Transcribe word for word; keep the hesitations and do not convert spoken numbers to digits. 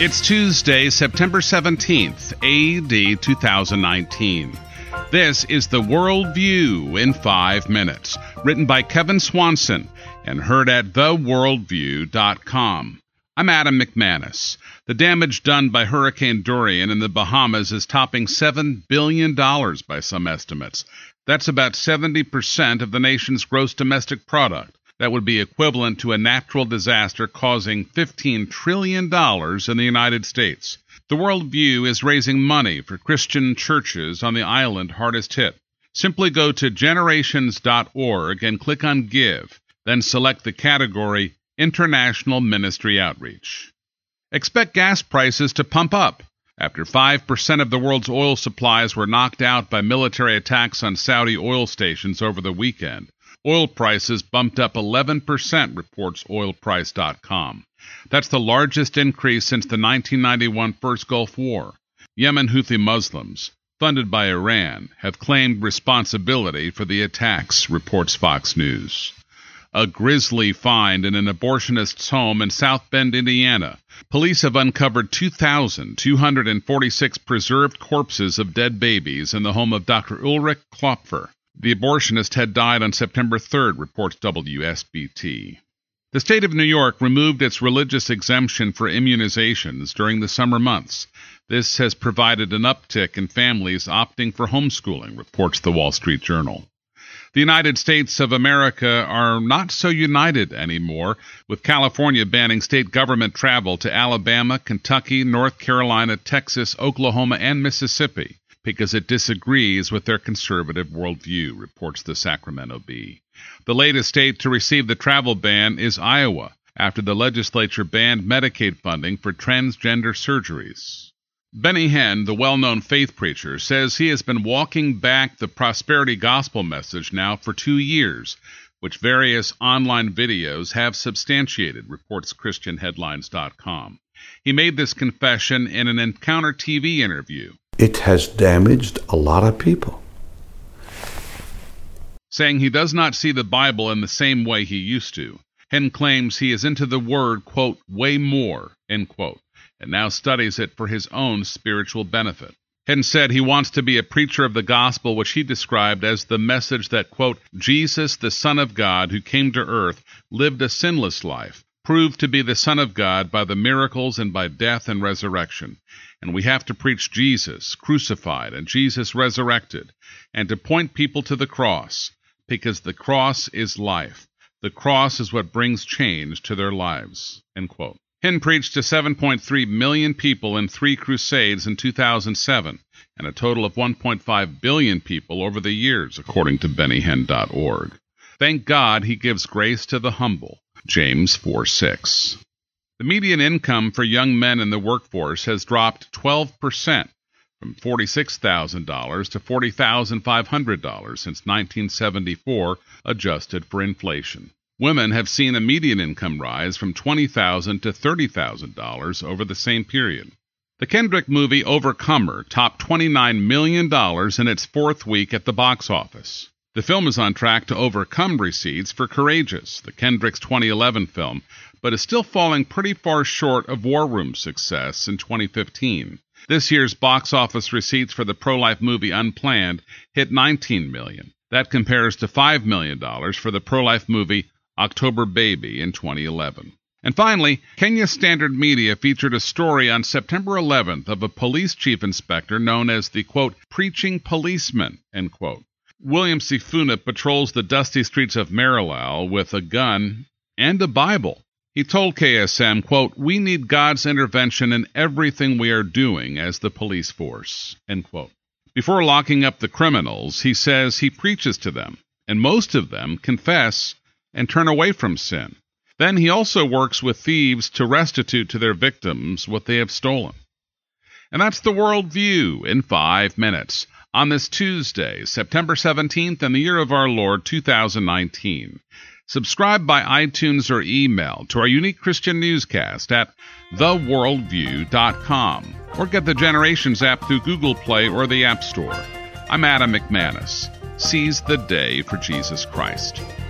It's Tuesday, September seventeenth, A D two thousand nineteen. This is The World View in five minutes, written by Kevin Swanson and heard at the world view dot com. I'm Adam McManus. The damage done by Hurricane Dorian in the Bahamas is topping seven billion dollars by some estimates. That's about seventy percent of the nation's gross domestic product. That would be equivalent to a natural disaster causing fifteen trillion dollars in the United States. The World View is raising money for Christian churches on the island hardest hit. Simply go to generations dot org and click on Give, then select the category International Ministry Outreach. Expect gas prices to pump up. After five percent of the world's oil supplies were knocked out by military attacks on Saudi oil stations over the weekend, oil prices bumped up eleven percent, reports oil price dot com. That's the largest increase since the nineteen ninety-one First Gulf War. Yemen Houthi Muslims, funded by Iran, have claimed responsibility for the attacks, reports Fox News. A grisly find in an abortionist's home in South Bend, Indiana. Police have uncovered two thousand two hundred forty-six preserved corpses of dead babies in the home of Doctor Ulrich Klopfer. The abortionist had died on September third, reports W S B T. The state of New York removed its religious exemption for immunizations during the summer months. This has provided an uptick in families opting for homeschooling, reports the Wall Street Journal. The United States of America are not so united anymore, with California banning state government travel to Alabama, Kentucky, North Carolina, Texas, Oklahoma, and Mississippi, because it disagrees with their conservative worldview, reports the Sacramento Bee. The latest state to receive the travel ban is Iowa, after the legislature banned Medicaid funding for transgender surgeries. Benny Hinn, the well-known faith preacher, says he has been walking back the prosperity gospel message now for two years, which various online videos have substantiated, reports Christian Headlines dot com. He made this confession in an Encounter T V interview. It has damaged a lot of people. Saying he does not see the Bible in the same way he used to. Hinn claims he is into the word, quote, way more, end quote, and now studies it for his own spiritual benefit. Hinn said he wants to be a preacher of the gospel, which he described as the message that, quote, Jesus, the Son of God, who came to earth, lived a sinless life, proved to be the Son of God by the miracles and by death and resurrection. And we have to preach Jesus crucified and Jesus resurrected, and to point people to the cross, because the cross is life. The cross is what brings change to their lives, end quote. Hinn preached to seven point three million people in three crusades in two thousand seven, and a total of one point five billion people over the years, according to benny hinn dot org. Thank God he gives grace to the humble, James four six. The median income for young men in the workforce has dropped twelve percent, from forty-six thousand dollars to forty thousand five hundred dollars since nineteen seventy-four, adjusted for inflation. Women have seen a median income rise from twenty thousand dollars to thirty thousand dollars over the same period. The Kendrick movie Overcomer topped twenty-nine million dollars in its fourth week at the box office. The film is on track to overcome receipts for Courageous, the Kendrick's twenty eleven film, but is still falling pretty far short of War Room's success in twenty fifteen. This year's box office receipts for the pro-life movie Unplanned hit nineteen million dollars. That compares to five million dollars for the pro-life movie October Baby in twenty eleven. And finally, Kenya Standard Media featured a story on September eleventh of a police chief inspector known as the, quote, preaching policeman, end quote. William Sifuna patrols the dusty streets of Marilal with a gun and a Bible. He told K S M, quote, we need God's intervention in everything we are doing as the police force, end quote. Before locking up the criminals, he says he preaches to them, and most of them confess and turn away from sin. Then he also works with thieves to restitute to their victims what they have stolen. And that's the World View in five minutes on this Tuesday, September seventeenth, in the year of our Lord, two thousand nineteen. Subscribe by iTunes or email to our unique Christian newscast at the world view dot com, or get the Generations app through Google Play or the App Store. I'm Adam McManus. Seize the day for Jesus Christ.